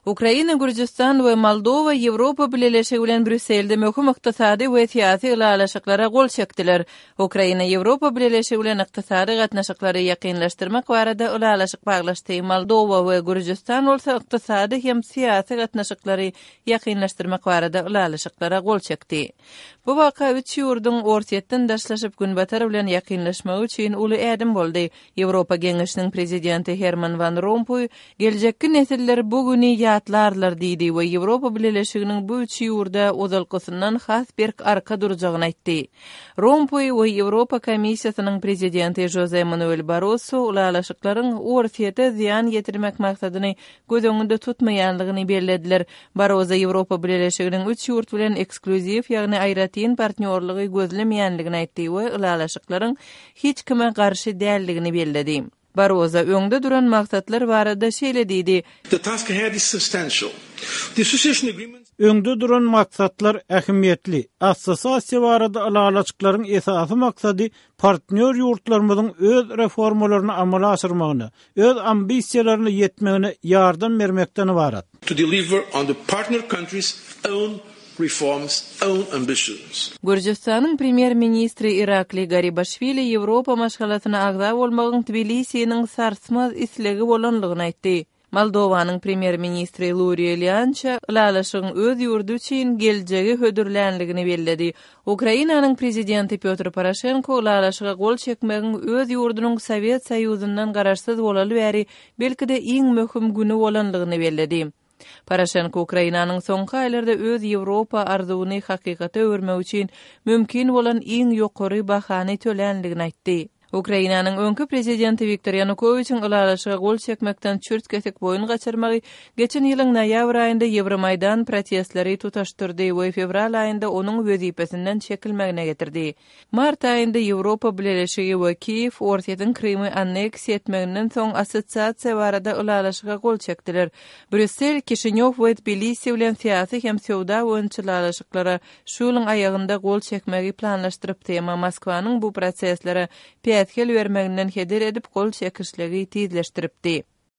Ukraina, Gürcistan we Moldova Ýewropa birleşigi bilen Brüsselde möhüm ykdysady we syýasy ýylalaşyklara gol çekdiler. Ukraina Ýewropa birleşigi bilen ykdysady gatnaşyklary ýakynlaşdyrmak barada ýylalaşyk baglaşdy. Moldova we Gürcistan bolsa ykdysady hem syýasy gatnaşyklary ýakynlaşdyrmak barada ýylalaşyklara gol çekdi. Bu waka üç ýurdun ortaýetden daşlaşyp günbatar bilen ýakynlaşmagy üçin uly ädim boldy. Ýewropa Geňeşiniň prezidenti Herman van Rompuy geljekki nesiller bu güni ýatlarlar diýdi we Ýewropa birleşiginiň bu üç ýurda ozalkysyndan has bir arka durjagyny aýtdy. Rompuy we Ýewropa Komissiýasynyň prezidenti Jose Manuel Barroso ulalaşyklaryň ortaýeta ziýan ýetirmek maksadyny göz öňünde tutmaýanlygyny bellädiler. Barroso Ýewropa birleşiginiň üç ýurt bilen ekskluziw ýagny aýratyn partnerligy gözlemeýänligini aýtdy we ulalaşyklaryň hiç kime garşy däldigini belledi. Barroso öňde duran maksatlar barada şeýle diýdi. The task ahead is substantial. The association agreement öňde duran maksatlar ähmiýetli. Assosiasiýa barada ulalaşyklaryň esasy maksady partner ýurtlarymyzyň öz reformalaryny amala aşyrmagyny, öz ambisiýalaryny ýetmegine ýardam bermekden ibarat. to deliver on the partner countries' own reforms, own ambitions. Gürcistan premier ministri Irakli Garibashvili Ýewropa maşgalatyna agza bolmagyň Tbilisiň sarsmaz islegi bolanlygyny aýtdy. Moldowanyň premier ministri Luria Lyancha ulalaşygyň öz ýurdu üçin geljegi hödürlänligini belledi. Ukrainanyň prezidenti Petro Poroshenko ulalaşyga gol çekmegiň öz ýurdunyň Sowet Soýuzyndan garaşsyz bolaly bäri belki-de iň möhüm güni bolanlygyny belledi. Poroshenko Ukrainanyň soňky aýlarda öz Ýewropa arzuwyny hakykata öwürmek üçin mümkin bolan iň ýokary bahany tölenligini aýtdy. Ukrainanyň öňkü prezidenti Viktor Yanukovyçyň ulalaşyga gol çekmekden çürt kesik boyun gaçyrmagy geçen ýylyň noýabr aýynda Ýewromaýdan protestlary tutaşdyrdy we fevral aýynda onuň wezipesinden çekilmegine getirdi. Mart aýynda Ýewropa birleşigi we Kiýew ortaýetin Krymy anneksiýa etmeginden soň assosiasiýa barada ulalaşyga gol çekdiler. Brüssel, Kişinёw we Tbilisi bilen syýasy hem sowda öňçülalaşyklara şu ýylyň aýagynda gol çekmegi planlaşdyrypdy, emma Moskwanyň bu proseslere etkel vermeginden heder edip gol çekişlegi tizleşdiripdi.